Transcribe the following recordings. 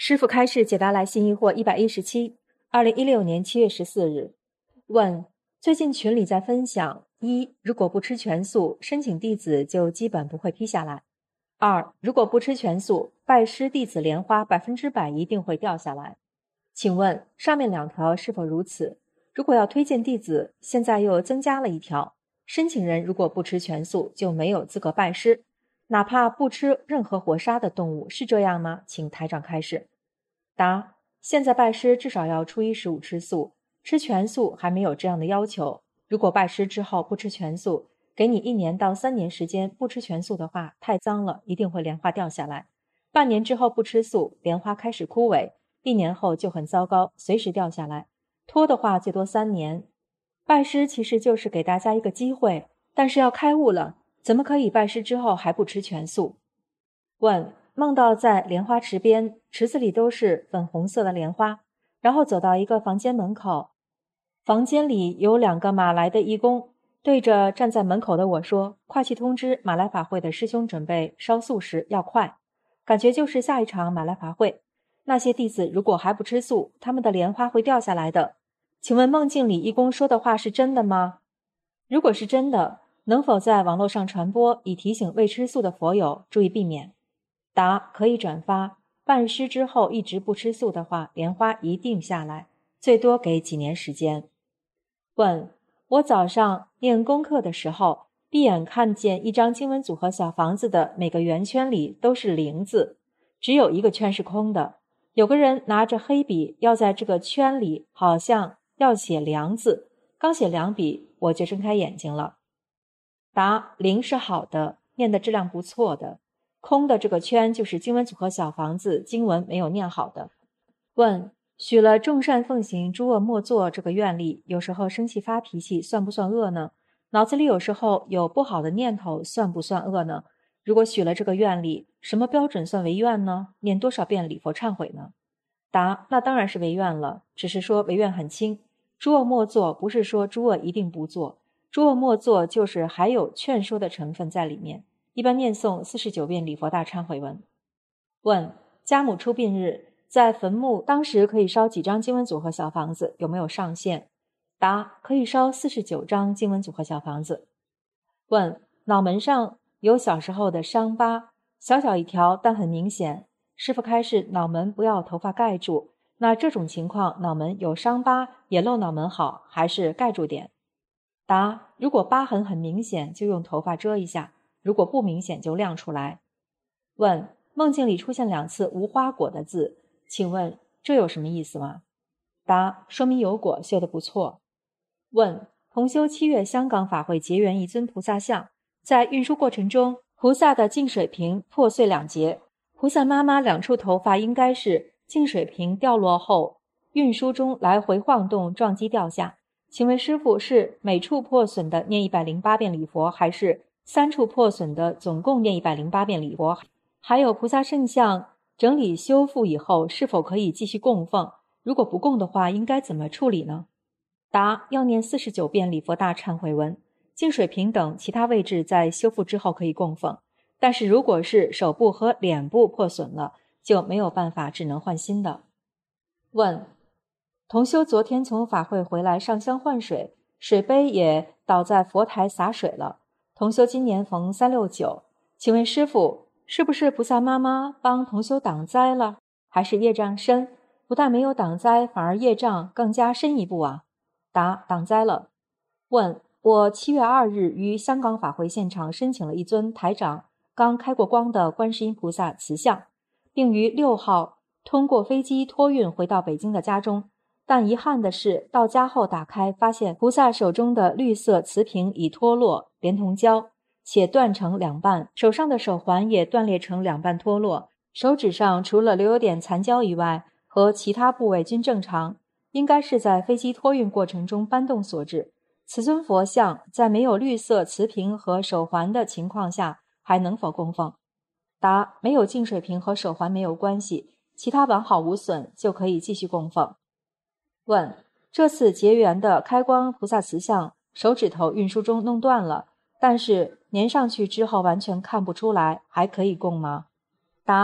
师父开示解答来信疑惑117， 2016年7月14日。问：最近群里在分享：一，如果不吃全素，申请弟子就基本不会批下来；二，如果不吃全素，拜师弟子莲花100%一定会掉下来。请问上面两条是否如此？如果要推荐弟子，现在又增加了一条，申请人如果不吃全素就没有资格拜师，哪怕不吃任何活杀的动物，是这样吗？请台长开示。答：现在拜师至少要初一15吃素，吃全素还没有这样的要求。如果拜师之后不吃全素，给你1年到3年时间不吃全素的话，太脏了，一定会莲花掉下来。半年之后不吃素，莲花开始枯萎，1年后就很糟糕，随时掉下来。拖的话最多3年。拜师其实就是给大家一个机会，但是要开悟了，怎么可以拜师之后还不吃全素？问：梦到在莲花池边，池子里都是粉红色的莲花，然后走到一个房间门口，房间里有2个马来的义工，对着站在门口的我说：快去通知马来法会的师兄准备烧素食，要快。感觉就是下一场马来法会，那些弟子如果还不吃素，他们的莲花会掉下来的。请问梦境里义工说的话是真的吗？如果是真的，能否在网络上传播，以提醒未吃素的佛友注意避免？答：可以转发。拜师之后一直不吃素的话，莲花一定下来，最多给几年时间。问：我早上念功课的时候，闭眼看见一张经文组合小房子的每个圆圈里都是0字，只有1个圈是空的。有个人拿着黑笔要在这个圈里好像要写良字，刚写2笔我就睁开眼睛了。答：0是好的，念的质量不错的，空的这个圈就是经文组合小房子经文没有念好的。问：许了众善奉行诸恶莫作这个愿力，有时候生气发脾气算不算恶呢？脑子里有时候有不好的念头算不算恶呢？如果许了这个愿力，什么标准算违愿呢？念多少遍礼佛忏悔呢？答：那当然是违愿了，只是说违愿很轻。诸恶莫作不是说诸恶一定不做，诸恶莫作就是还有劝说的成分在里面。一般念诵49遍礼佛大忏悔文。问：家母出殡日在坟墓当时可以烧几张经文组合小房子，有没有上限？答：可以烧49张经文组合小房子。问：脑门上有小时候的伤疤，小小一条但很明显，师父开示脑门不要头发盖住，那这种情况脑门有伤疤也露脑门好，还是盖住点？答：如果疤痕很明显就用头发遮一下，如果不明显就亮出来。问：梦境里出现2次无花果的字，请问这有什么意思吗？答：说明有果，修得不错。问：同修7月香港法会结缘一尊菩萨像，在运输过程中，菩萨的净水瓶破碎2截，菩萨妈妈2处头发应该是净水瓶掉落后运输中来回晃动撞击掉下。请问师父是每处破损的念108遍礼佛，还是3处破损的总共念108遍礼佛？还有菩萨圣像整理修复以后是否可以继续供奉？如果不供的话应该怎么处理呢？答：要念49遍礼佛大忏悔文，净水瓶等其他位置在修复之后可以供奉，但是如果是手部和脸部破损了，就没有办法，只能换新的。问：同修昨天从法会回来上香换水，水杯也倒在佛台洒水了。同修今年逢369，请问师父，是不是菩萨妈妈帮同修挡灾了，还是业障深？不但没有挡灾，反而业障更加深一步啊？答：挡灾了。问：我7月2日于香港法会现场申请了一尊台长刚开过光的观世音菩萨瓷像，并于6号通过飞机托运回到北京的家中，但遗憾的是到家后打开发现菩萨手中的绿色瓷瓶已脱落，连同胶，且断成2半，手上的手环也断裂成2半脱落，手指上除了留有点残胶以外，和其他部位均正常，应该是在飞机托运过程中搬动所致。此尊佛像在没有绿色瓷瓶和手环的情况下还能否供奉？答：没有净水瓶和手环没有关系，其他完好无损，就可以继续供奉。问：这次结缘的开光菩萨瓷像手指头运输中弄断了，但是粘上去之后完全看不出来，还可以供吗？答：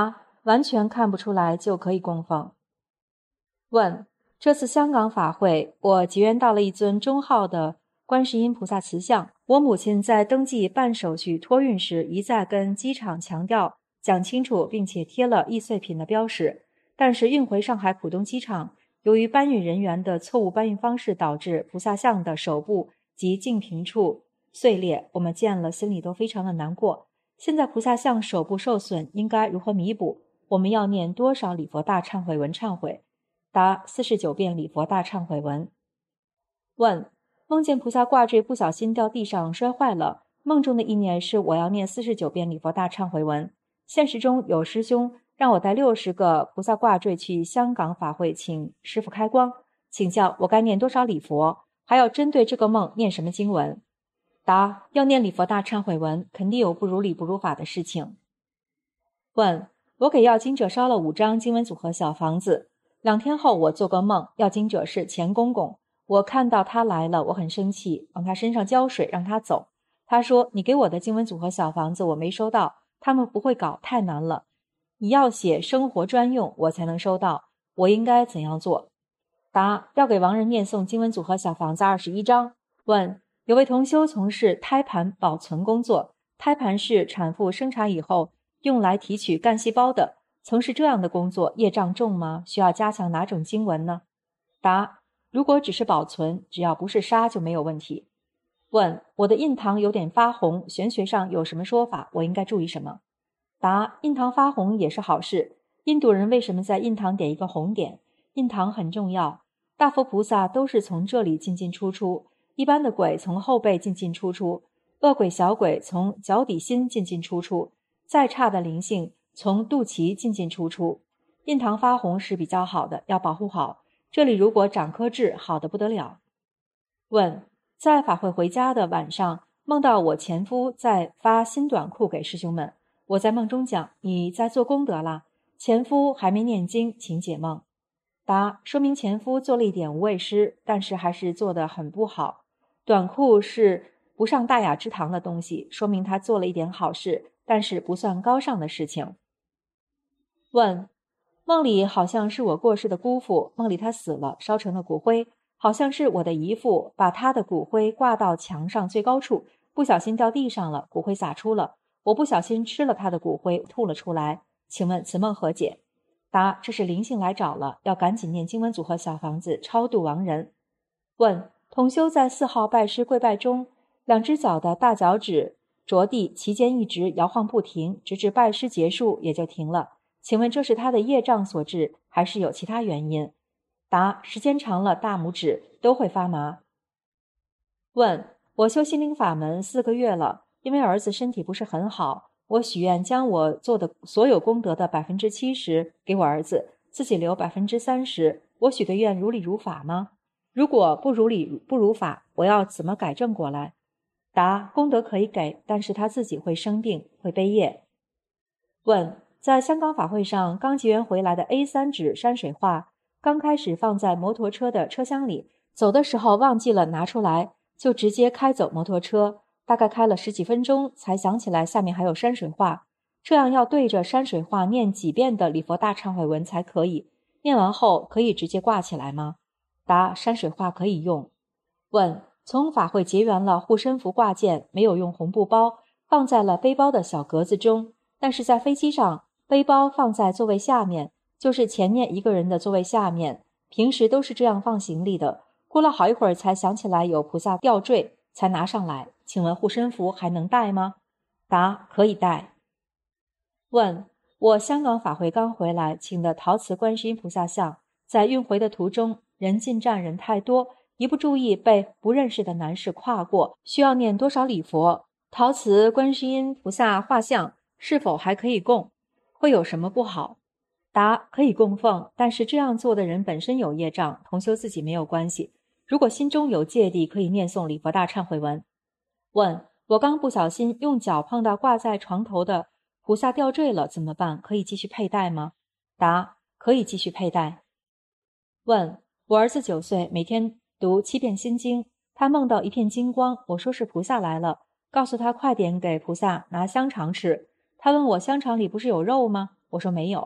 完全看不出来就可以供奉。问：这次香港法会，我结缘到了一尊中号的观世音菩萨瓷像。我母亲在登记办手续托运时，一再跟机场强调讲清楚，并且贴了易碎品的标识。但是运回上海浦东机场，由于搬运人员的错误搬运方式，导致菩萨像的手部及净瓶处碎裂，我们见了心里都非常的难过。现在菩萨像手部受损，应该如何弥补？我们要念多少礼佛大忏悔文忏悔？答：49遍礼佛大忏悔文。问：梦见菩萨挂坠不小心掉地上摔坏了，梦中的意念是我要念49遍礼佛大忏悔文。现实中有师兄让我带60个菩萨挂坠去香港法会，请师父开光，请教我该念多少礼佛，还要针对这个梦念什么经文？答：要念礼佛大忏悔文，肯定有不如理不如法的事情。问：我给要经者烧了5张经文组合小房子，2天后我做个梦，要经者是钱公公，我看到他来了，我很生气，往他身上浇水让他走。他说：你给我的经文组合小房子我没收到，他们不会搞，太难了，你要写生活专用我才能收到，我应该怎样做？答：要给亡人念诵经文组合小房子21张。问：有位同修从事胎盘保存工作，胎盘是产妇生产以后用来提取干细胞的，从事这样的工作业障重吗？需要加强哪种经文呢？答：如果只是保存，只要不是杀就没有问题。问：我的印堂有点发红，玄学上有什么说法？我应该注意什么？答：印堂发红也是好事。印度人为什么在印堂点一个红点？印堂很重要，大佛菩萨都是从这里进进出出，一般的鬼从后背进进出出，恶鬼小鬼从脚底心进进出出，再差的灵性从肚脐进进出出。印堂发红是比较好的，要保护好。这里如果长颗痣，好的不得了。问：在法会回家的晚上，梦到我前夫在发新短裤给师兄们，我在梦中讲：你在做功德啦，前夫还没念经，请解梦。答：说明前夫做了一点无畏施，但是还是做得很不好。短裤是不上大雅之堂的东西，说明他做了一点好事，但是不算高尚的事情。问：梦里好像是我过世的姑父，梦里他死了，烧成了骨灰，好像是我的姨父把他的骨灰挂到墙上最高处，不小心掉地上了，骨灰洒出了，我不小心吃了他的骨灰，吐了出来，请问此梦何解？答：这是灵性来找了，要赶紧念经文组合小房子超度亡人。问：同修在4号拜师跪拜中，2只脚的大脚趾着地，其间一直摇晃不停，直至拜师结束也就停了，请问这是他的业障所致，还是有其他原因？答：时间长了大拇指都会发麻。问：我修心灵法门4个月了，因为儿子身体不是很好，我许愿将我做的所有功德的70%给我儿子，自己留30%，我许的愿如理如法吗？如果不如理不如法，我要怎么改正过来？答：功德可以给，但是他自己会生病，会背业。问：在香港法会上刚结缘回来的 A3 纸山水画，刚开始放在摩托车的车厢里，走的时候忘记了拿出来，就直接开走摩托车，大概开了10几分钟才想起来下面还有山水画，这样要对着山水画念几遍的礼佛大忏悔文才可以，念完后可以直接挂起来吗？答：山水画可以用。问：从法会结缘了护身符挂件，没有用红布包，放在了背包的小格子中，但是在飞机上背包放在座位下面，就是前面一个人的座位下面，平时都是这样放行李的，过了好一会儿才想起来有菩萨吊坠，才拿上来，请问护身符还能带吗？答：可以带。问：我香港法会刚回来，请的陶瓷观世音菩萨像，在运回的途中人进站人太多，一不注意被不认识的男士跨过，需要念多少礼佛？陶瓷观世音菩萨画像是否还可以供？会有什么不好？答：可以供奉，但是这样做的人本身有业障，同修自己没有关系。如果心中有芥蒂，可以念诵礼佛大忏悔文。问：我刚不小心用脚碰到挂在床头的菩萨吊坠了，怎么办？可以继续佩戴吗？答：可以继续佩戴。问：我儿子9岁，每天读7遍心经，他梦到一片金光，我说是菩萨来了，告诉他快点给菩萨拿香肠吃。他问我香肠里不是有肉吗？我说没有。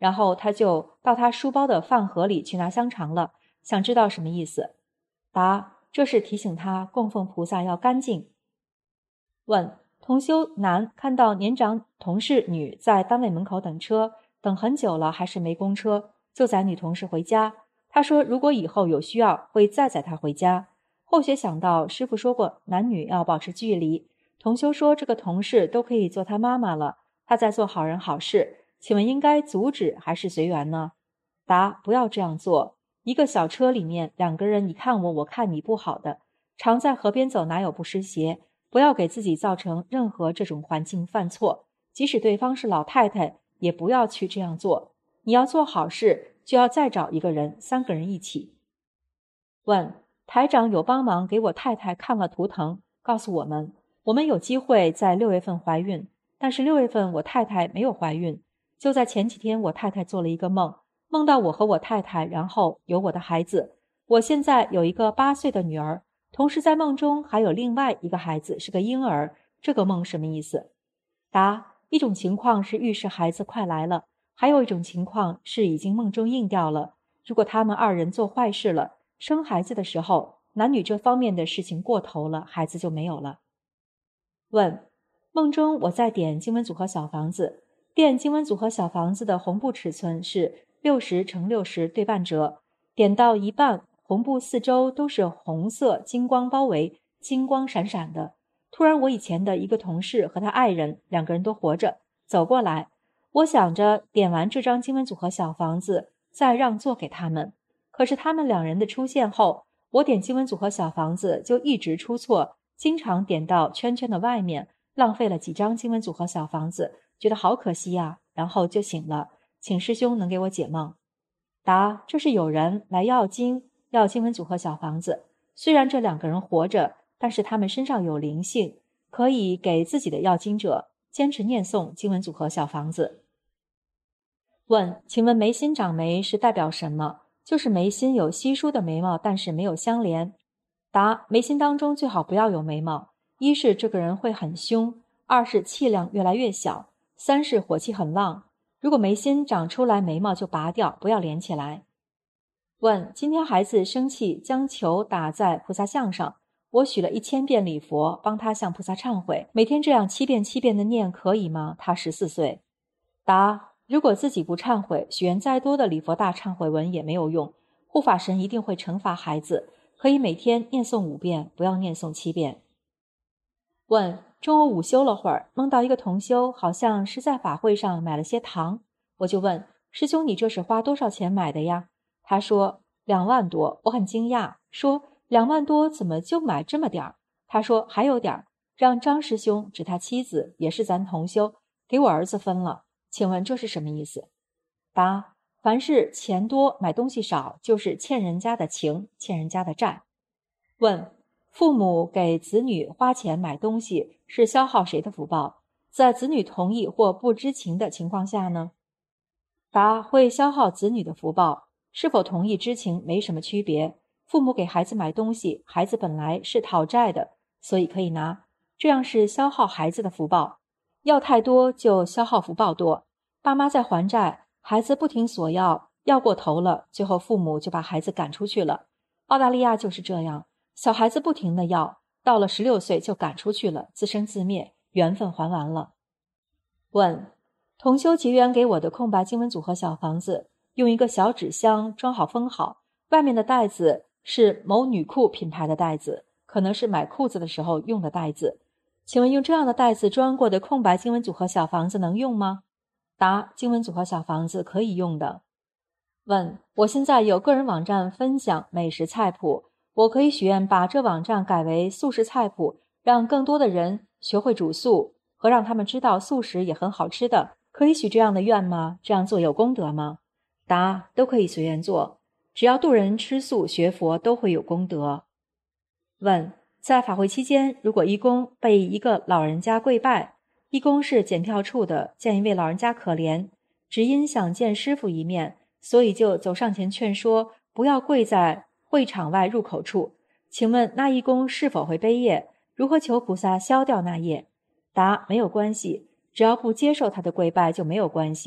然后他就到他书包的饭盒里去拿香肠了，想知道什么意思。答：这是提醒他供奉菩萨要干净。问：同修男看到年长同事女在单位门口等车，等很久了还是没公车，就载女同事回家。他说如果以后有需要会再载她回家。后学想到师父说过男女要保持距离，同修说这个同事都可以做他妈妈了，他在做好人好事，请问应该阻止还是随缘呢？答：不要这样做。一个小车里面2个人你看我我看你不好的，常在河边走哪有不湿鞋，不要给自己造成任何这种环境犯错，即使对方是老太太也不要去这样做。你要做好事就要再找一个人，3个人一起。问：台长有帮忙给我太太看了图腾，告诉我们有机会在6月份怀孕，但是6月份我太太没有怀孕。就在前几天我太太做了一个梦，梦到我和我太太，然后有我的孩子。我现在有一个8岁的女儿，同时在梦中还有另外一个孩子是个婴儿，这个梦什么意思？答：一种情况是预示孩子快来了，还有一种情况是已经梦中应掉了。如果他们2人做坏事了，生孩子的时候男女这方面的事情过头了，孩子就没有了。问：梦中我在点经文组合小房子，点经文组合小房子的红布尺寸是60×60对半折，点到一半，红布四周都是红色金光包围，金光闪闪的。突然我以前的一个同事和他爱人2个人都活着走过来，我想着点完这张经文组合小房子再让座给他们，可是他们2人的出现后，我点经文组合小房子就一直出错，经常点到圈圈的外面，浪费了几张经文组合小房子，觉得好可惜呀，然后就醒了，请师兄能给我解梦。答：这是有人来要经文组合小房子，虽然这2个人活着，但是他们身上有灵性，可以给自己的要经者坚持念诵经文组合小房子。问：请问眉心长眉是代表什么？就是眉心有稀疏的眉毛，但是没有相连。答：眉心当中最好不要有眉毛，一是这个人会很凶，2是气量越来越小，3是火气很旺。如果眉心长出来眉毛就拔掉，不要连起来。问：今天孩子生气将球打在菩萨像上，我许了1000遍礼佛帮他向菩萨忏悔，每天这样7遍7遍的念可以吗？他14岁。答：如果自己不忏悔，许愿再多的礼佛大忏悔文也没有用，护法神一定会惩罚孩子，可以每天念诵5遍，不要念诵7遍。问：中午午休了会儿，梦到一个同修好像是在法会上买了些糖，我就问师兄，你这是花多少钱买的呀？他说2万多，我很惊讶，说2万多怎么就买这么点儿？他说还有点儿，让张师兄指他妻子也是咱同修，给我儿子分了，请问这是什么意思？答：凡是钱多买东西少，就是欠人家的情，欠人家的债。问：父母给子女花钱买东西是消耗谁的福报？在子女同意或不知情的情况下呢？答：会消耗子女的福报，是否同意知情没什么区别。父母给孩子买东西，孩子本来是讨债的，所以可以拿，这样是消耗孩子的福报。要太多就消耗福报多，爸妈在还债，孩子不停索要，要过头了，最后父母就把孩子赶出去了。澳大利亚就是这样，小孩子不停地要，到了16岁就赶出去了，自生自灭，缘分还完了。问：同修结缘给我的空白经文组合小房子，用一个小纸箱装好封好，外面的袋子是某女裤品牌的袋子，可能是买裤子的时候用的袋子。请问用这样的袋子装过的空白经文组合小房子能用吗？答：经文组合小房子可以用的。问：我现在有个人网站分享美食菜谱，我可以许愿把这网站改为素食菜谱，让更多的人学会煮素，和让他们知道素食也很好吃的，可以许这样的愿吗？这样做有功德吗？答：都可以随缘做，只要度人吃素学佛都会有功德。问：在法会期间，如果义工被一个老人家跪拜，义工是检票处的，见一位老人家可怜，只因想见师父一面，所以就走上前劝说不要跪在会场外入口处，请问那义工是否会背业？如何求菩萨消掉那业？答：没有关系，只要不接受他的跪拜就没有关系。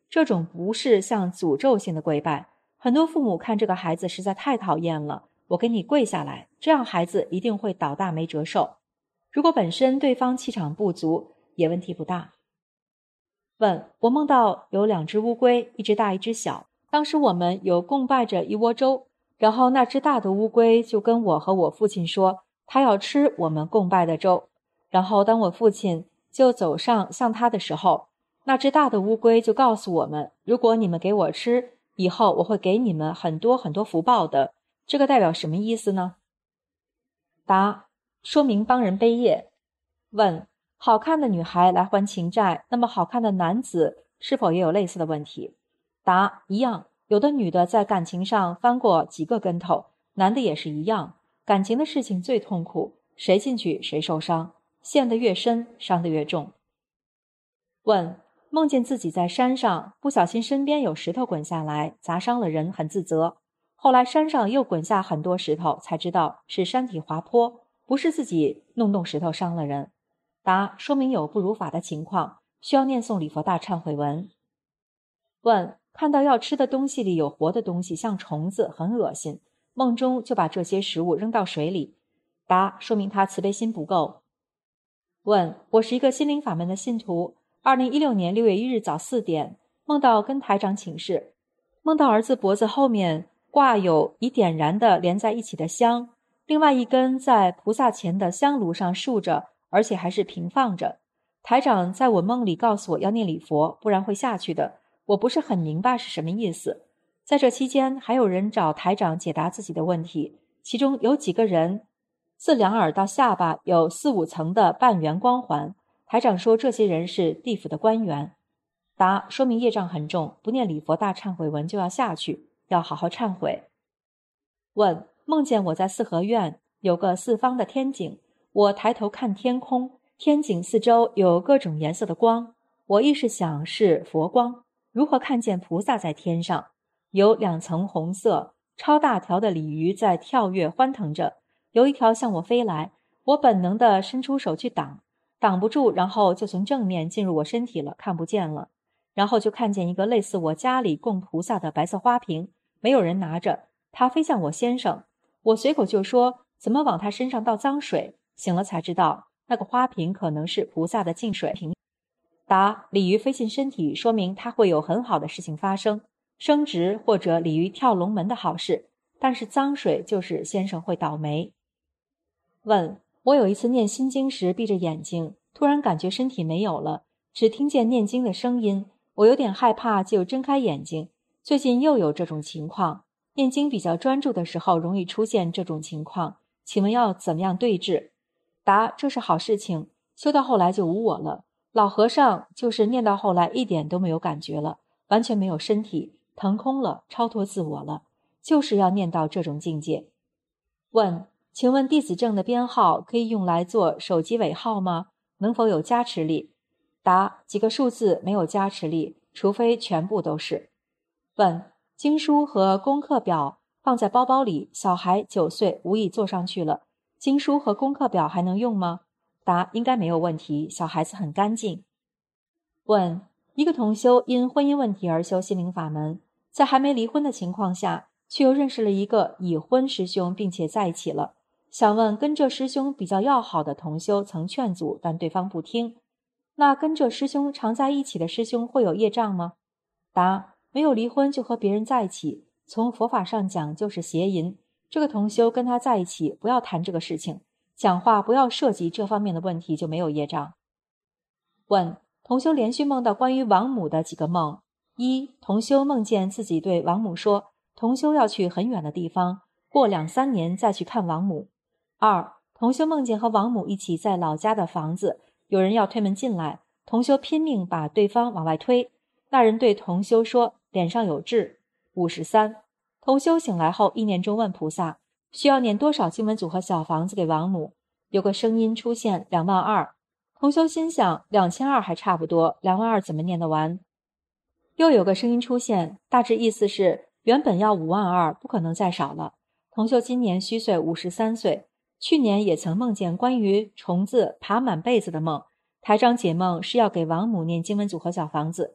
这种不是像诅咒性的跪拜。很多父母看这个孩子实在太讨厌了，我给你跪下来，这样孩子一定会倒大没折寿。如果本身对方气场不足，也问题不大。问：我梦到有2只乌龟，一只大一只小，当时我们有供拜着一窝粥，然后那只大的乌龟就跟我和我父亲说，他要吃我们供拜的粥。然后当我父亲就走上向他的时候，那只大的乌龟就告诉我们，如果你们给我吃，以后我会给你们很多很多福报的。这个代表什么意思呢？答：说明帮人背业。问：好看的女孩来还情债，那么好看的男子是否也有类似的问题？答：一样，有的女的在感情上翻过几个跟头，男的也是一样。感情的事情最痛苦，谁进去谁受伤，陷得越深，伤得越重。问：梦见自己在山上，不小心身边有石头滚下来，砸伤了人，很自责。后来山上又滚下很多石头，才知道是山体滑坡，不是自己弄动石头伤了人。答：说明有不如法的情况，需要念诵礼佛大忏悔文。问：看到要吃的东西里有活的东西，像虫子，很恶心，梦中就把这些食物扔到水里。答：说明他慈悲心不够。问：我是一个心灵法门的信徒，2016年6月1日早4点，梦到跟台长请示，梦到儿子脖子后面挂有已点燃的连在一起的香，另外一根在菩萨前的香炉上竖着，而且还是平放着。台长在我梦里告诉我要念礼佛，不然会下去的。我不是很明白是什么意思。在这期间还有人找台长解答自己的问题，其中有几个人自两耳到下巴有4、5层的半圆光环，台长说这些人是地府的官员。答：说明业障很重，不念礼佛大忏悔文就要下去，要好好忏悔。问：梦见我在四合院有个四方的天井，我抬头看天空，天井四周有各种颜色的光，我意识想是佛光，如何看见菩萨在天上？有2层红色超大条的鲤鱼在跳跃欢腾着，有一条向我飞来，我本能地伸出手去挡不住，然后就从正面进入我身体了，看不见了。然后就看见一个类似我家里供菩萨的白色花瓶，没有人拿着，它飞向我先生，我随口就说怎么往他身上倒脏水，醒了才知道那个花瓶可能是菩萨的净水瓶。答：鲤鱼飞进身体，说明它会有很好的事情发生，升职或者鲤鱼跳龙门的好事，但是脏水就是先生会倒霉。问：我有一次念心经时闭着眼睛，突然感觉身体没有了，只听见念经的声音，我有点害怕，就睁开眼睛。最近又有这种情况，念经比较专注的时候容易出现这种情况，请问要怎么样对治？答：这是好事情，修到后来就无我了。老和尚就是念到后来一点都没有感觉了，完全没有身体，腾空了，超脱自我了，就是要念到这种境界。问：请问弟子证的编号可以用来做手机尾号吗？能否有加持力？答：几个数字没有加持力，除非全部都是。问：经书和功课表放在包包里，小孩9岁无意坐上去了，经书和功课表还能用吗？答：应该没有问题，小孩子很干净。问：一个同修因婚姻问题而修心灵法门，在还没离婚的情况下，却又认识了一个已婚师兄，并且在一起了。想问，跟这师兄比较要好的同修曾劝阻，但对方不听，那跟这师兄常在一起的师兄会有业障吗？答：没有离婚就和别人在一起，从佛法上讲就是邪淫，这个同修跟他在一起，不要谈这个事情，讲话不要涉及这方面的问题，就没有业障。问：同修连续梦到关于亡母的几个梦。一、同修梦见自己对亡母说，同修要去很远的地方，过2、3年再去看亡母。2、同修梦见和亡母一起在老家的房子，有人要推门进来，同修拼命把对方往外推，那人对同修说脸上有痣。53、同修醒来后意念中问菩萨，需要念多少经文组合小房子给亡母？有个声音出现22000，同修心想2200还差不多，22000怎么念得完？又有个声音出现，大致意思是原本要52000，不可能再少了。同修今年虚岁53岁，去年也曾梦见关于虫子爬满被子的梦，台长解梦是要给亡母念经文组合小房子。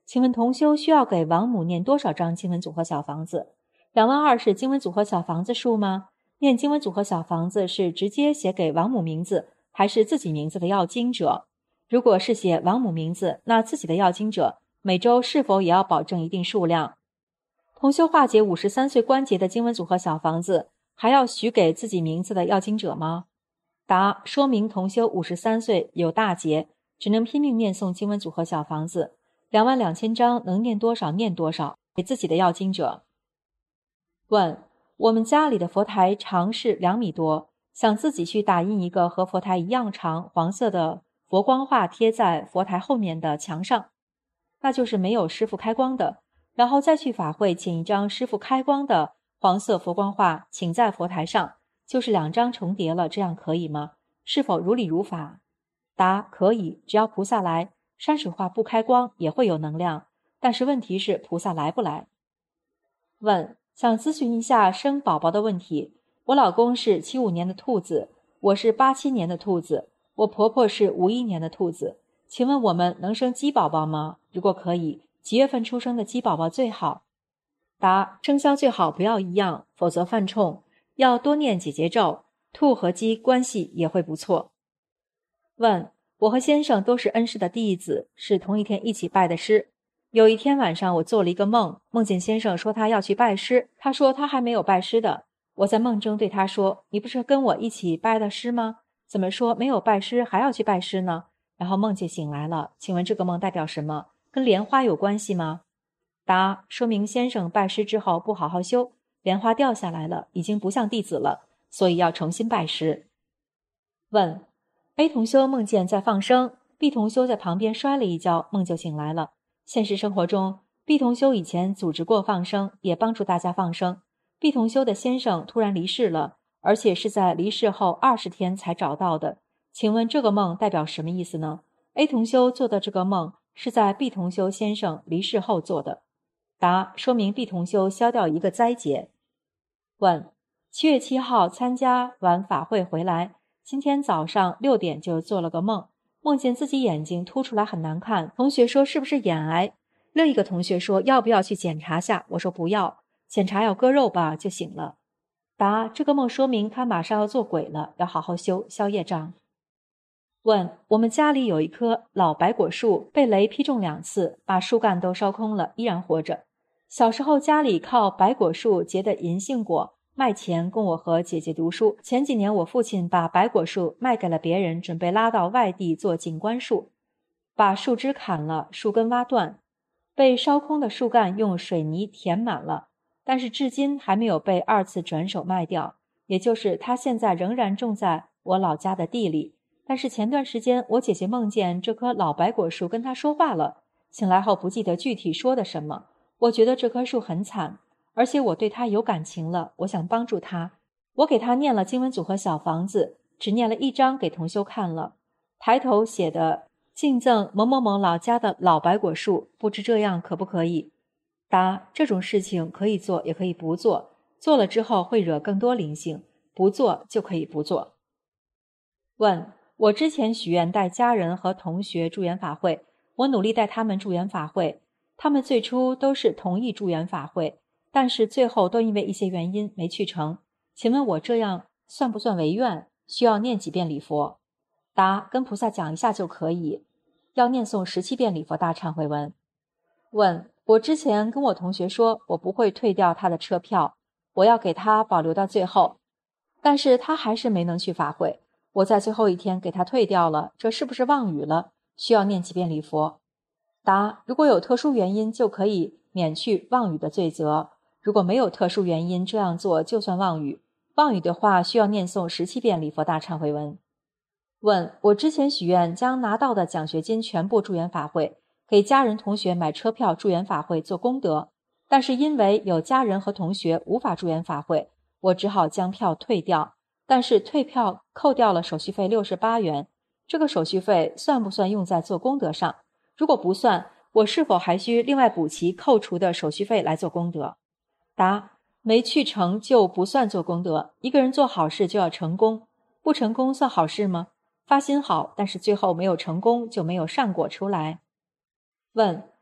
请问同修需要给王母念多少张经文组合小房子？22000是经文组合小房子数吗？念经文组合小房子是直接写给王母名字，还是自己名字的要经者？如果是写王母名字，那自己的要经者每周是否也要保证一定数量？同修化解53岁关节的经文组合小房子，还要许给自己名字的要经者吗？答：说明同修53岁有大劫，只能拼命念诵经文组合小房子，22000张能念多少念多少，给自己的要经者。问：我们家里的佛台长是2米多，想自己去打印一个和佛台一样长黄色的佛光画贴在佛台后面的墙上，那就是没有师父开光的，然后再去法会请一张师父开光的黄色佛光画请在佛台上，就是2张重叠了，这样可以吗？是否如理如法？答：可以，只要菩萨来，山水画不开光也会有能量，但是问题是菩萨来不来？问：想咨询一下生宝宝的问题。我老公是75年的兔子，我是87年的兔子，我婆婆是51年的兔子，请问我们能生鸡宝宝吗？如果可以，几月份出生的鸡宝宝最好？答：生肖最好不要一样，否则犯冲，要多念解结咒，兔和鸡关系也会不错。问：我和先生都是恩师的弟子，是同一天一起拜的师。有一天晚上我做了一个梦，梦见先生说他要去拜师，他说他还没有拜师的。我在梦中对他说：你不是跟我一起拜的师吗？怎么说没有拜师还要去拜师呢？然后梦见醒来了，请问这个梦代表什么？跟莲花有关系吗？答：说明先生拜师之后不好好修，莲花掉下来了，已经不像弟子了，所以要重新拜师。问： A 同修梦见在放生， B 同修在旁边摔了一跤，梦就醒来了。现实生活中 B 同修以前组织过放生，也帮助大家放生。 B 同修的先生突然离世了，而且是在离世后20天才找到的，请问这个梦代表什么意思呢？ A 同修做的这个梦是在 B 同修先生离世后做的。答：说明 B 同修消掉一个灾劫。问：7月7号参加完法会回来，今天早上6点就做了个梦，梦见自己眼睛凸出来很难看，同学说是不是眼癌？另一个同学说要不要去检查下？我说不要，检查要割肉吧，就醒了。答：这个梦说明他马上要做鬼了，要好好修，消业障。问：我们家里有一棵老白果树，被雷劈中2次，把树干都烧空了，依然活着。小时候家里靠白果树结的银杏果卖钱供我和姐姐读书，前几年我父亲把白果树卖给了别人，准备拉到外地做景观树，把树枝砍了，树根挖断，被烧空的树干用水泥填满了，但是至今还没有被2次转手卖掉，也就是它现在仍然种在我老家的地里。但是前段时间我姐姐梦见这棵老白果树跟她说话了，醒来后不记得具体说的什么。我觉得这棵树很惨，而且我对它有感情了，我想帮助它。我给它念了经文组合小房子，只念了1张给同修看了，抬头写的敬赠某某某老家的老白果树，不知这样可不可以？答：这种事情可以做也可以不做，做了之后会惹更多灵性，不做就可以不做。问：我之前许愿带家人和同学助缘法会，我努力带他们助缘法会，他们最初都是同意助缘法会，但是最后都因为一些原因没去成，请问我这样算不算违愿？需要念几遍礼佛？答：跟菩萨讲一下就可以，要念诵17遍礼佛大忏悔文。问：我之前跟我同学说我不会退掉他的车票，我要给他保留到最后，但是他还是没能去法会，我在最后一天给他退掉了，这是不是妄语了？需要念几遍礼佛？答：如果有特殊原因就可以免去妄语的罪责，如果没有特殊原因这样做就算妄语，妄语的话需要念诵17遍礼佛大忏悔文。问：我之前许愿将拿到的奖学金全部助缘法会，给家人同学买车票助缘法会做功德，但是因为有家人和同学无法助缘法会，我只好将票退掉，但是退票扣掉了手续费68元，这个手续费算不算用在做功德上？如果不算，我是否还需另外补齐扣除的手续费来做功德？答：没去成就不算做功德，一个人做好事就要成功，不成功算好事吗？发心好，但是最后没有成功就没有善果出来。问：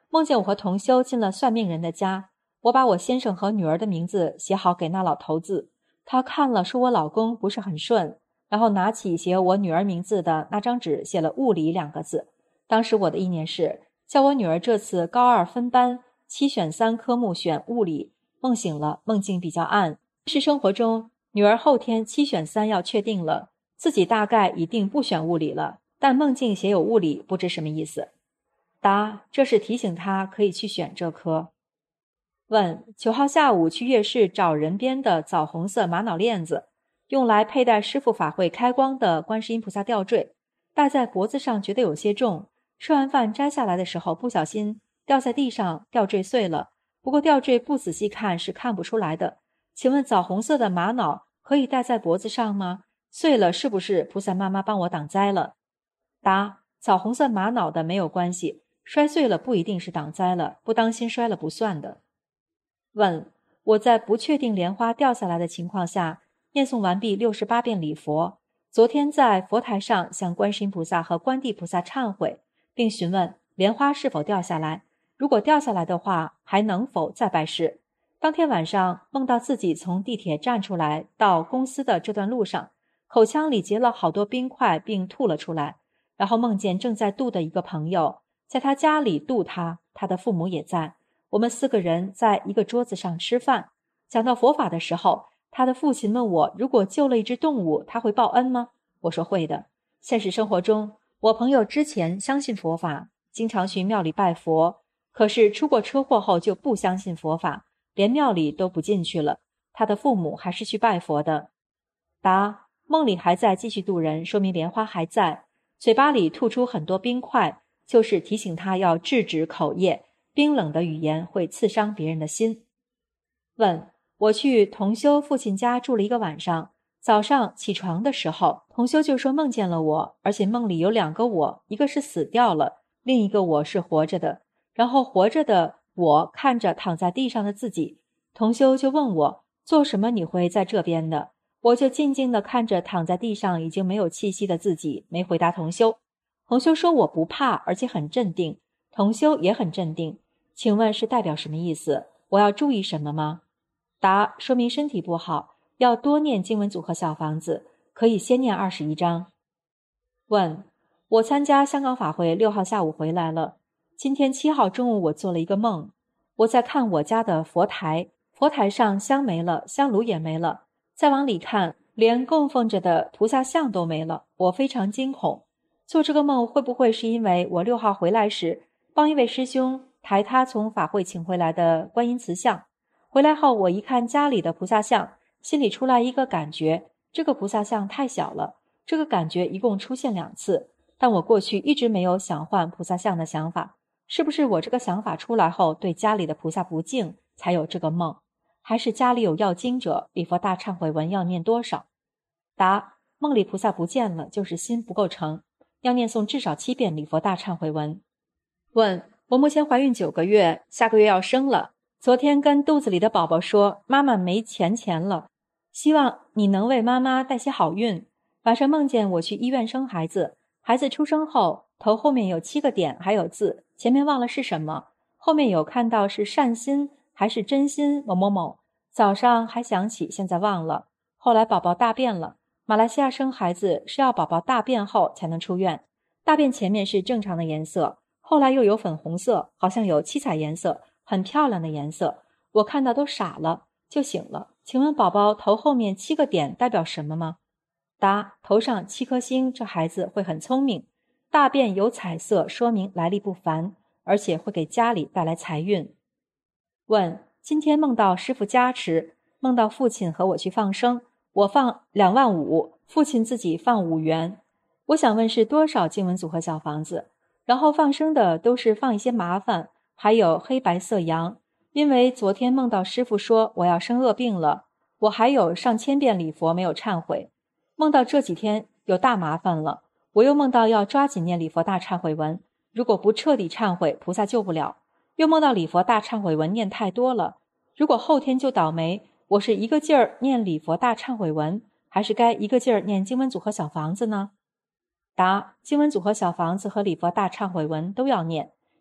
梦见我和同修进了算命人的家，我把我先生和女儿的名字写好给那老头子，他看了说我老公不是很顺，然后拿起写我女儿名字的那张纸写了物理2个字。当时我的意念是叫我女儿这次高2分班7选3科目选物理。梦醒了，梦境比较暗。现实生活中，女儿后天7选3要确定了，自己大概一定不选物理了，但梦境写有物理，不知什么意思。答：这是提醒她可以去选这科。问：9号下午去夜市找人编的枣红色玛瑙链子，用来佩戴师父法会开光的观世音菩萨吊坠，戴在脖子上觉得有些重，吃完饭摘下来的时候不小心掉在地上，吊坠碎了。不过吊坠不仔细看是看不出来的。请问枣红色的玛瑙可以戴在脖子上吗？碎了是不是菩萨妈妈帮我挡灾了？答：枣红色玛瑙的没有关系，摔碎了不一定是挡灾了，不当心摔了不算的。问：我在不确定莲花掉下来的情况下，念诵完毕68遍礼佛，昨天在佛台上向观世音菩萨和观地菩萨忏悔，并询问莲花是否掉下来，如果掉下来的话，还能否再拜师？当天晚上梦到自己从地铁站出来到公司的这段路上，口腔里结了好多冰块并吐了出来，然后梦见正在度的一个朋友在他家里度他，他的父母也在，我们4个人在一个桌子上吃饭。讲到佛法的时候，他的父亲问我，如果救了一只动物，他会报恩吗？我说会的。现实生活中，我朋友之前相信佛法，经常去庙里拜佛，可是出过车祸后就不相信佛法，连庙里都不进去了，他的父母还是去拜佛的。答：梦里还在继续度人，说明莲花还在，嘴巴里吐出很多冰块，就是提醒他要制止口业，冰冷的语言会刺伤别人的心。问：我去同修父亲家住了1个晚上，早上起床的时候，同修就说梦见了我，而且梦里有2个我，一个是死掉了，另一个我是活着的，然后活着的我看着躺在地上的自己，同修就问我做什么你会在这边的，我就静静地看着躺在地上已经没有气息的自己，没回答同修。同修说我不怕，而且很镇定，同修也很镇定，请问是代表什么意思？我要注意什么吗？答：说明身体不好，要多念经文组合小房子，可以先念21章。问：我参加香港法会6号下午回来了，今天7号中午我做了一个梦，我在看我家的佛台，佛台上香没了，香炉也没了，再往里看，连供奉着的菩萨像都没了，我非常惊恐。做这个梦会不会是因为我6号回来时帮一位师兄抬他从法会请回来的观音瓷像，回来后我一看家里的菩萨像，心里出来一个感觉，这个菩萨像太小了，这个感觉一共出现2次，但我过去一直没有想换菩萨像的想法，是不是我这个想法出来后对家里的菩萨不敬，才有这个梦？还是家里有要经者，礼佛大忏悔文要念多少？答：梦里菩萨不见了，就是心不够诚，要念诵至少7遍礼佛大忏悔文。问：我目前怀孕9个月，下个月要生了，昨天跟肚子里的宝宝说妈妈没钱了，希望你能为妈妈带些好运。晚上梦见我去医院生孩子，孩子出生后头后面有7个点，还有字，前面忘了是什么，后面有看到是善心还是真心某某某，早上还想起，现在忘了。后来宝宝大便了，马来西亚生孩子是要宝宝大便后才能出院，大便前面是正常的颜色，后来又有粉红色，好像有7彩颜色，很漂亮的颜色，我看到都傻了，就醒了。请问宝宝头后面7个点代表什么吗？答：头上7颗星，这孩子会很聪明。大便有彩色，说明来历不凡，而且会给家里带来财运。问：今天梦到师父加持，梦到父亲和我去放生，我放2万5，父亲自己放5元。我想问是多少经文组合小房子？然后放生的都是放一些麻烦，还有黑白色羊，因为昨天梦到师父说我要生恶病了，我还有上千遍礼佛没有忏悔，梦到这几天有大麻烦了，我又梦到要抓紧念礼佛大忏悔文，如果不彻底忏悔，菩萨救不了。又梦到礼佛大忏悔文念太多了，如果后天就倒霉，我是一个劲儿念礼佛大忏悔文，还是该一个劲儿念经文组合小房子呢？答：经文组合小房子和礼佛大忏悔文都要念，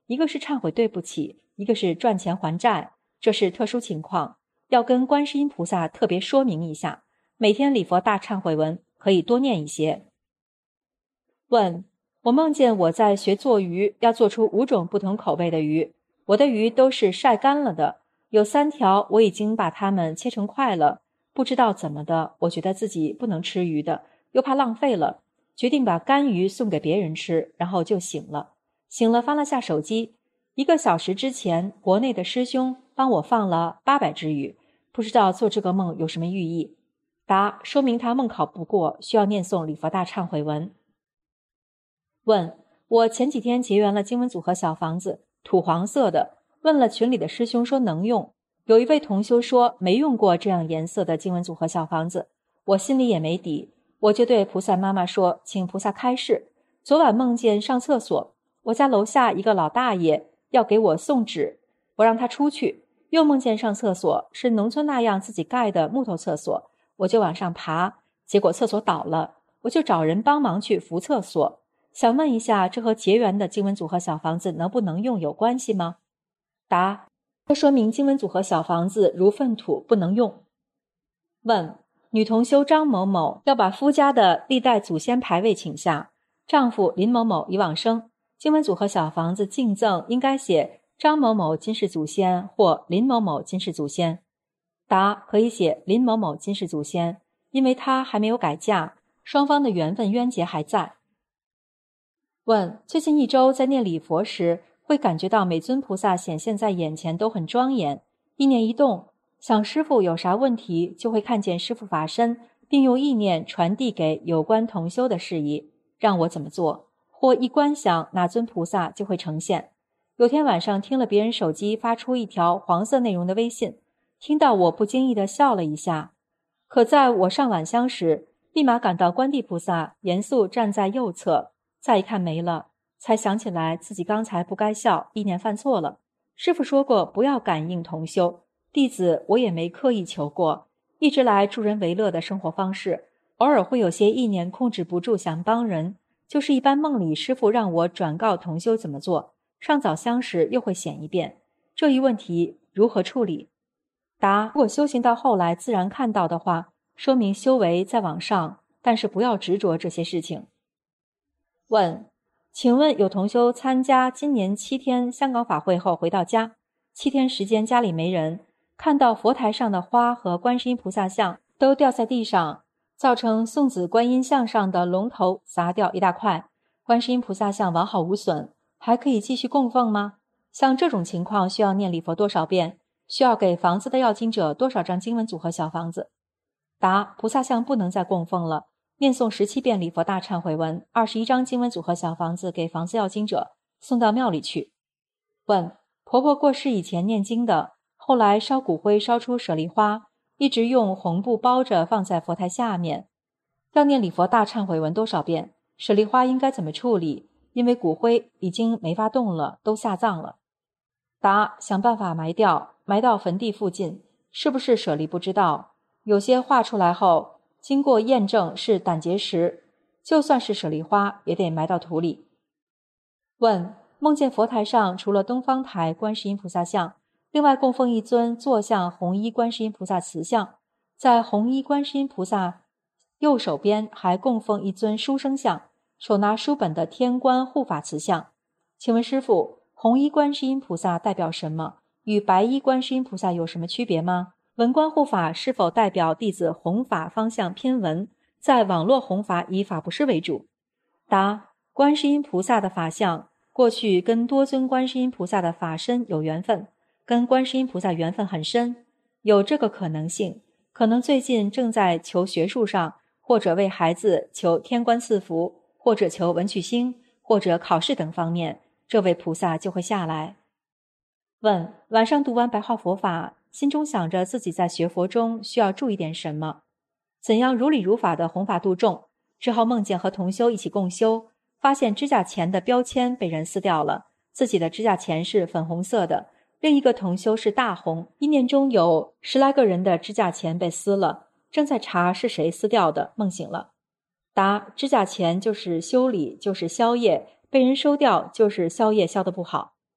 一个是忏悔对不起，一个是赚钱还债，这是特殊情况，要跟观世音菩萨特别说明一下。每天礼佛大忏悔文可以多念一些。问：我梦见我在学做鱼，要做出5种不同口味的鱼，我的鱼都是晒干了的，有3条我已经把它们切成块了，不知道怎么的，我觉得自己不能吃鱼的，又怕浪费了，决定把干鱼送给别人吃，然后就醒了。翻了下手机，1个小时之前国内的师兄帮我放了800只鱼，不知道做这个梦有什么寓意。答：说明他梦考不过，需要念诵礼佛大忏悔文。问：我前几天结缘了经文组合小房子，土黄色的，问了群里的师兄说能用，有一位同修说没用过这样颜色的经文组合小房子，我心里也没底，我就对菩萨妈妈说，请菩萨开示。昨晚梦见上厕所，我家楼下一个老大爷要给我送纸，我让他出去，又梦见上厕所是农村那样自己盖的木头厕所，我就往上爬，结果厕所倒了，我就找人帮忙去扶厕所。想问一下，这和结缘的经文组合小房子能不能用有关系吗？答：这说明经文组合小房子如粪土，不能用。问：女同修张某某要把夫家的历代祖先牌位请下，丈夫林某某已往生，经文组合小房子敬赠应该写张某某今世祖先或林某某今世祖先。答：可以写林某某今世祖先，因为他还没有改嫁，双方的缘分冤结还在。问：最近1周在念礼佛时，会感觉到每尊菩萨显现在眼前都很庄严，意念一动，想师父有啥问题，就会看见师父法身，并用意念传递给有关同修的事宜，让我怎么做，或一观想哪尊菩萨就会呈现。有天晚上听了别人手机发出一条黄色内容的微信，听到我不经意地笑了一下，可在我上晚香时，立马感到观地菩萨严肃站在右侧，再一看没了，才想起来自己刚才不该笑，意念犯错了。师父说过不要感应同修，弟子我也没刻意求过，一直来助人为乐的生活方式，偶尔会有些意念控制不住想帮人，就是一般梦里师父让我转告同修怎么做，上早香时又会显一遍，这一问题如何处理？答：如果修行到后来自然看到的话，说明修为在往上，但是不要执着这些事情。问：请问有同修参加今年7天香港法会后回到家，7天时间家里没人，看到佛台上的花和观世音菩萨像都掉在地上，造成送子观音像上的龙头砸掉一大块，观世音菩萨像完好无损，还可以继续供奉吗？像这种情况需要念礼佛多少遍？需要给房子的要经者多少张经文组合小房子？答：菩萨像不能再供奉了，念诵17遍礼佛大忏悔文，21张经文组合小房子给房子要经者送到庙里去。问：婆婆过世以前念经的，后来烧骨灰烧出舍利花，一直用红布包着放在佛台下面，要念礼佛大忏悔文多少遍？舍利花应该怎么处理？因为骨灰已经没法动了，都下葬了。答：想办法埋掉，埋到坟地附近，是不是舍利不知道，有些画出来后经过验证是胆结石，就算是舍利花也得埋到土里。问：梦见佛台上除了东方台观世音菩萨像，另外供奉一尊坐像红衣观世音菩萨瓷像，在红衣观世音菩萨右手边还供奉一尊书生像，手拿书本的天官护法瓷像，请问师父，红衣观世音菩萨代表什么？与白衣观世音菩萨有什么区别吗？文官护法是否代表弟子弘法方向偏文，在网络弘法以法布施为主？答：观世音菩萨的法相过去跟多尊观世音菩萨的法身有缘分，跟观世音菩萨缘分很深，有这个可能性，可能最近正在求学术上，或者为孩子求天官赐福，或者求文曲星，或者考试等方面，这位菩萨就会下来。问：晚上读完白话佛法，心中想着自己在学佛中需要注意点什么，怎样如理如法的弘法度众，之后梦见和同修一起共修，发现指甲钳的标签被人撕掉了，自己的指甲钳是粉红色的，另一个同修是大红，意念中有10来个人的指甲钳被撕了，正在查是谁撕掉的，梦醒了。答：指甲钳就是修理，就是消业，被人收掉就是消业消得不好。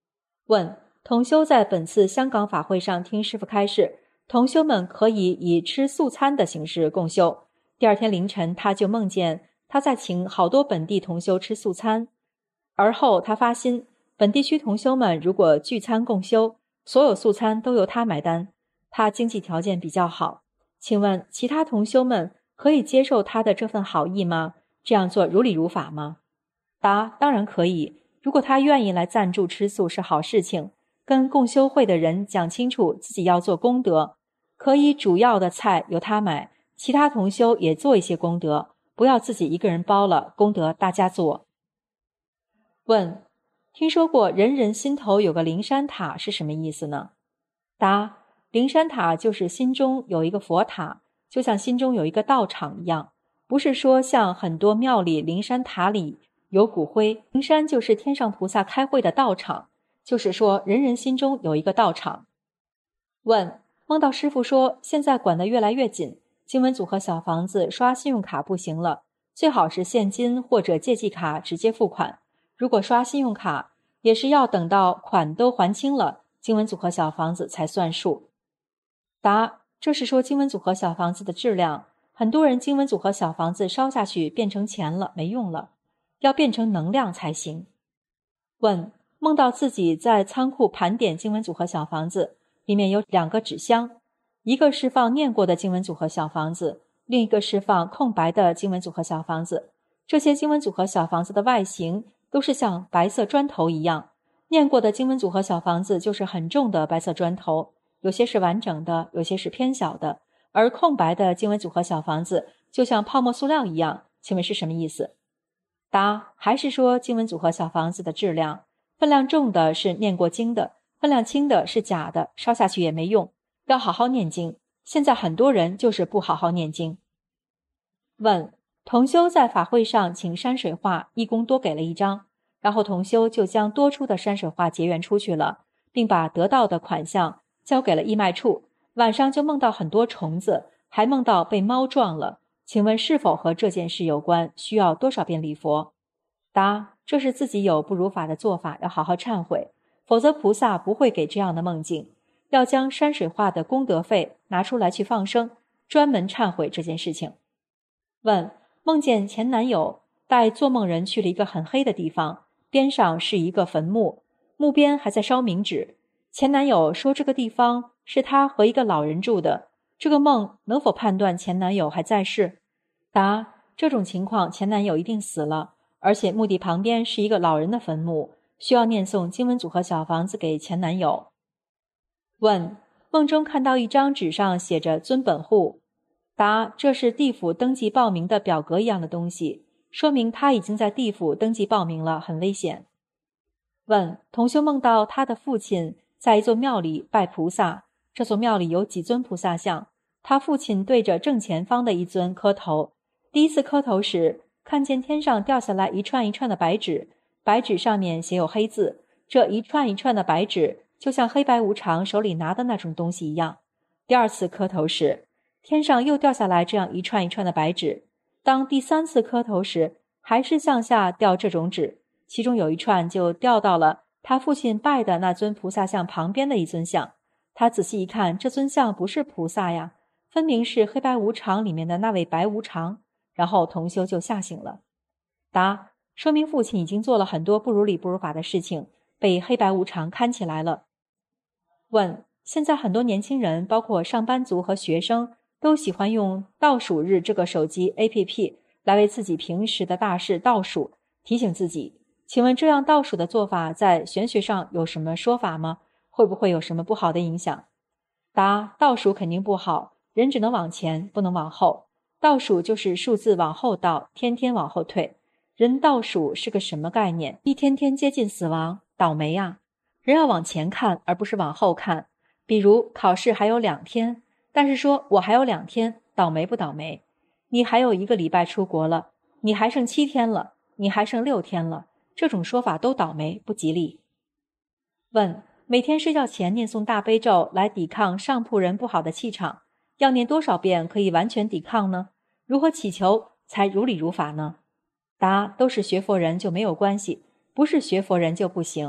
问：同修在本次香港法会上听师父开示，同修们可以以吃素餐的形式共修。第二天凌晨，他就梦见他在请好多本地同修吃素餐，而后他发心，本地区同修们如果聚餐共修，所有素餐都由他买单。他经济条件比较好，请问其他同修们可以接受他的这份好意吗？这样做如理如法吗？答：当然可以。如果他愿意来赞助吃素是好事情，跟共修会的人讲清楚自己要做功德，可以主要的菜由他买，其他同修也做一些功德，不要自己一个人包了，功德大家做。问：听说过人人心头有个灵山塔是什么意思呢？答：灵山塔就是心中有一个佛塔，就像心中有一个道场一样，不是说像很多庙里灵山塔里有骨灰，灵山就是天上菩萨开会的道场，就是说人人心中有一个道场。问：梦到师父说现在管得越来越紧，经文组合小房子刷信用卡不行了，最好是现金或者借记卡直接付款，如果刷信用卡也是要等到款都还清了，经文组合小房子才算数。答：这是说经文组合小房子的质量，很多人经文组合小房子烧下去变成钱了，没用了，要变成能量才行。问：梦到自己在仓库盘点经文组合小房子，里面有2个纸箱，一个是放念过的经文组合小房子，另一个是放空白的经文组合小房子。这些经文组合小房子的外形都是像白色砖头一样，念过的经文组合小房子就是很重的白色砖头，有些是完整的，有些是偏小的，而空白的经文组合小房子就像泡沫塑料一样，请问是什么意思？答：还是说经文组合小房子的质量，分量重的是念过经的，分量轻的是假的，烧下去也没用，要好好念经。现在很多人就是不好好念经。问：同修在法会上请山水画，义工多给了1张，然后同修就将多出的山水画结缘出去了，并把得到的款项交给了义卖处。晚上就梦到很多虫子，还梦到被猫撞了，请问是否和这件事有关？需要多少遍礼佛？答：这是自己有不如法的做法，要好好忏悔，否则菩萨不会给这样的梦境。要将山水画的功德费拿出来去放生，专门忏悔这件事情。问：梦见前男友带做梦人去了一个很黑的地方，边上是一个坟墓，墓边还在烧冥纸。前男友说这个地方是他和一个老人住的，这个梦能否判断前男友还在世？答：这种情况前男友一定死了，而且墓地旁边是一个老人的坟墓，需要念诵经文组合小房子给前男友。问：梦中看到一张纸上写着尊本户。答：这是地府登记报名的表格一样的东西，说明他已经在地府登记报名了，很危险。问：同修梦到他的父亲在一座庙里拜菩萨，这座庙里有几尊菩萨像，他父亲对着正前方的一尊磕头，第一次磕头时看见天上掉下来一串一串的白纸，白纸上面写有黑字，这一串一串的白纸就像黑白无常手里拿的那种东西一样。第二次磕头时，天上又掉下来这样一串一串的白纸，当第3次磕头时，还是向下掉这种纸，其中有一串就掉到了他父亲拜的那尊菩萨像旁边的一尊像。他仔细一看，这尊像不是菩萨呀，分明是黑白无常里面的那位白无常，然后同修就吓醒了。答：说明父亲已经做了很多不如理不如法的事情，被黑白无常看起来了。问：现在很多年轻人，包括上班族和学生，都喜欢用倒数日这个手机 APP 来为自己平时的大事倒数，提醒自己。请问这样倒数的做法在玄学上有什么说法吗？会不会有什么不好的影响？答：倒数肯定不好，人只能往前，不能往后。倒数就是数字往后倒，天天往后退。人倒数是个什么概念？一天天接近死亡，倒霉啊！人要往前看，而不是往后看。比如考试还有2天，但是说我还有2天，倒霉不倒霉？你还有1个礼拜出国了，你还剩7天了，你还剩6天了，这种说法都倒霉，不吉利。问：每天睡觉前念诵大悲咒来抵抗上铺人不好的气场，要念多少遍可以完全抵抗呢？如何祈求才如理如法呢？答：都是学佛人就没有关系，不是学佛人就不行。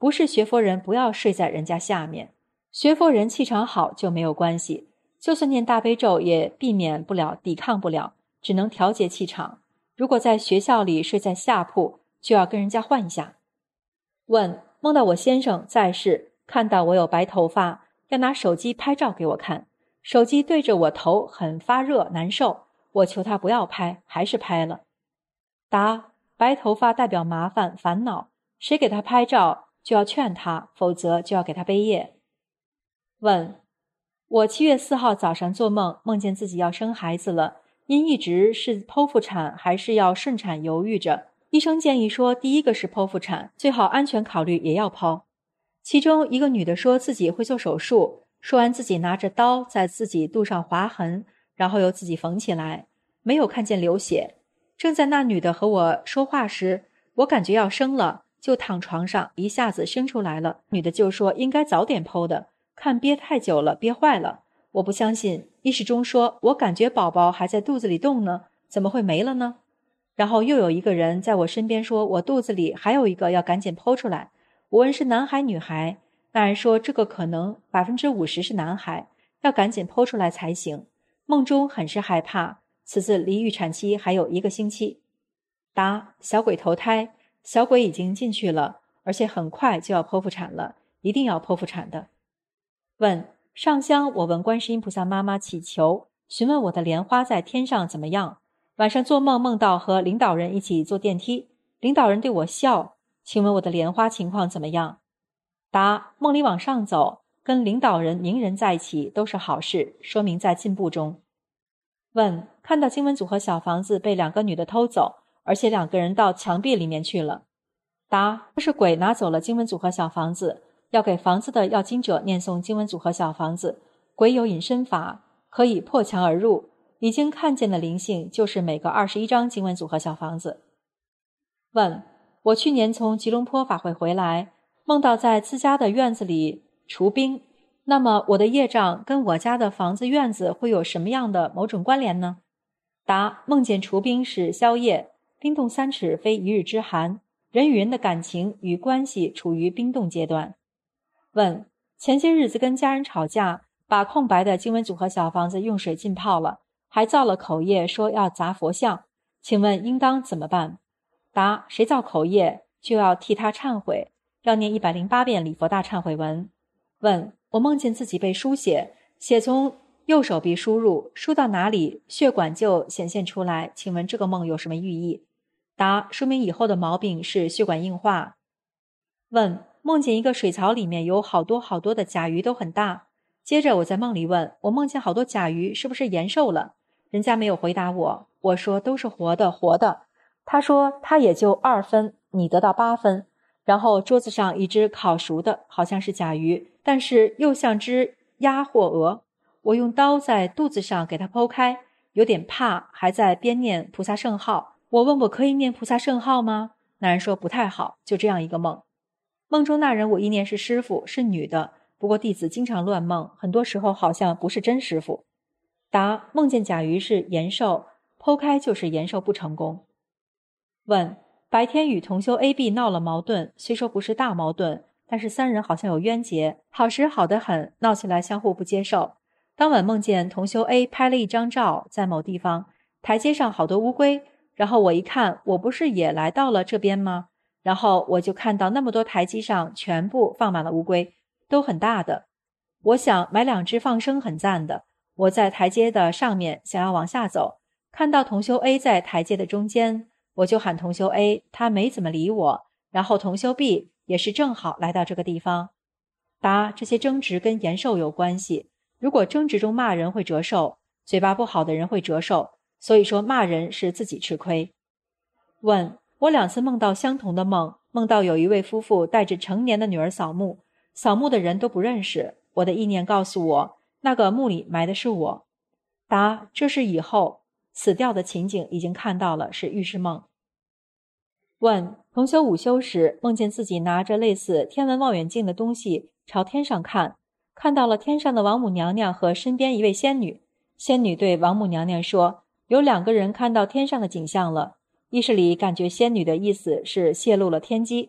不是学佛人不要睡在人家下面，学佛人气场好就没有关系，就算念大悲咒也避免不了抵抗不了，只能调节气场。如果在学校里睡在下铺，就要跟人家换一下。问，梦到我先生在世，看到我有白头发，要拿手机拍照给我看，手机对着我头很发热难受，我求他不要拍，还是拍了。答，白头发代表麻烦烦恼，谁给他拍照就要劝他，否则就要给他背业。问，我7月4号早上做梦，梦见自己要生孩子了，因一直是剖腹产还是要顺产犹豫着，医生建议说第一个是剖腹产，最好安全考虑也要剖。其中一个女的说自己会做手术，说完自己拿着刀在自己肚上划痕，然后又自己缝起来，没有看见流血。正在那女的和我说话时，我感觉要生了，就躺床上一下子生出来了。女的就说应该早点剖的，看憋太久了憋坏了。我不相信，意识中说我感觉宝宝还在肚子里动呢，怎么会没了呢？然后又有一个人在我身边说我肚子里还有一个要赶紧剖出来。我问是男孩女孩，那人说这个可能50%是男孩，要赶紧剖出来才行。梦中很是害怕，此次离预产期还有1个星期。答，小鬼投胎，小鬼已经进去了，而且很快就要剖腹产了，一定要剖腹产的。问，上香我问观世音菩萨妈妈祈求，询问我的莲花在天上怎么样。晚上做梦梦到和领导人一起坐电梯，领导人对我笑，请问我的莲花情况怎么样？答，梦里往上走，跟领导人名人在一起都是好事，说明在进步中。问，看到经文组合小房子被2个女的偷走，而且2个人到墙壁里面去了。答，这是鬼拿走了经文组合小房子，要给房子的要经者念诵经文组合小房子，鬼有隐身法，可以破墙而入，已经看见的灵性就是每个21张经文组合小房子。问，我去年从吉隆坡法会回来，梦到在自家的院子里除冰，那么我的业障跟我家的房子院子会有什么样的某种关联呢？答，梦见除冰是消业，冰冻3尺非一日之寒，人与人的感情与关系处于冰冻阶段。问，前些日子跟家人吵架，把空白的经文组合小房子用水浸泡了，还造了口业说要砸佛像，请问应当怎么办？答，谁造口业就要替他忏悔，要念108遍礼佛大忏悔文。问，我梦见自己被输血，血从右手臂输入，输到哪里血管就显现出来，请问这个梦有什么寓意？答，说明以后的毛病是血管硬化。问，梦见一个水槽里面有好多好多的甲鱼都很大，接着我在梦里问，我梦见好多甲鱼是不是延寿了？人家没有回答我，我说都是活的活的，他说他也就2分，你得到8分。然后桌子上一只烤熟的，好像是甲鱼，但是又像只鸭或鹅。我用刀在肚子上给它剖开，有点怕，还在边念菩萨圣号。我问我可以念菩萨圣号吗？那人说不太好，就这样一个梦。梦中那人我意念是师父，是女的，不过弟子经常乱梦，很多时候好像不是真师父。答，梦见甲鱼是延寿，剖开就是延寿不成功。问，白天与同修 A、B 闹了矛盾，虽说不是大矛盾，但是3人好像有冤结，好时好得很，闹起来相互不接受。当晚梦见同修 A 拍了一张照，在某地方台阶上好多乌龟，然后我一看，我不是也来到了这边吗？然后我就看到那么多台阶上全部放满了乌龟，都很大的。我想买2只放生很赞的。我在台阶的上面想要往下走，看到同修 A 在台阶的中间，我就喊同修 A， 他没怎么理我，然后同修 B 也是正好来到这个地方。答，这些争执跟延寿有关系，如果争执中骂人会折寿，嘴巴不好的人会折寿，所以说骂人是自己吃亏。问，我2次梦到相同的梦，梦到有一位夫妇带着成年的女儿扫墓，扫墓的人都不认识，我的意念告诉我那个墓里埋的是我。答，这是以后死掉的情景已经看到了，是预示梦。问，同修午休时梦见自己拿着类似天文望远镜的东西朝天上看，看到了天上的王母娘娘和身边一位仙女。仙女对王母娘娘说，有2个人看到天上的景象了，意识里感觉仙女的意思是泄露了天机，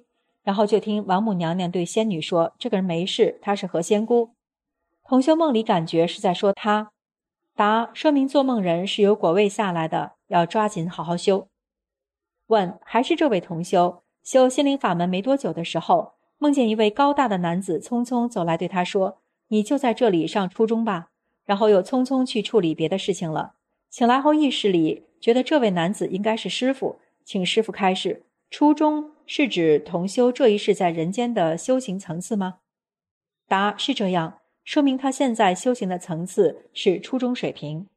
然后就听王母娘娘对仙女说，这个人没事，他是何仙姑。同修梦里感觉是在说他。答：说明做梦人是由果位下来的，要抓紧好好修。问：还是这位同修修心灵法门没多久的时候，梦见一位高大的男子匆匆走来对他说，你就在这里上初中吧，然后又匆匆去处理别的事情了。醒来后意识里觉得这位男子应该是师父，请师父开示，初中是指同修这一世在人间的修行层次吗？答：是这样，说明他现在修行的层次是初中水平。